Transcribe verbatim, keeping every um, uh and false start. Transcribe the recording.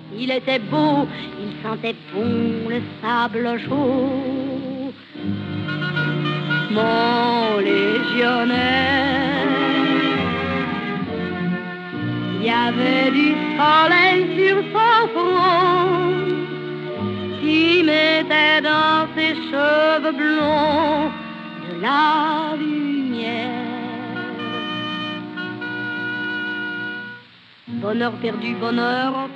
Il était beau, il sentait bon le sable chaud. Mon légionnaire, il y avait du soleil sur son front, qui mettait dans ses cheveux blonds de la lumière. Bonheur perdu, bonheur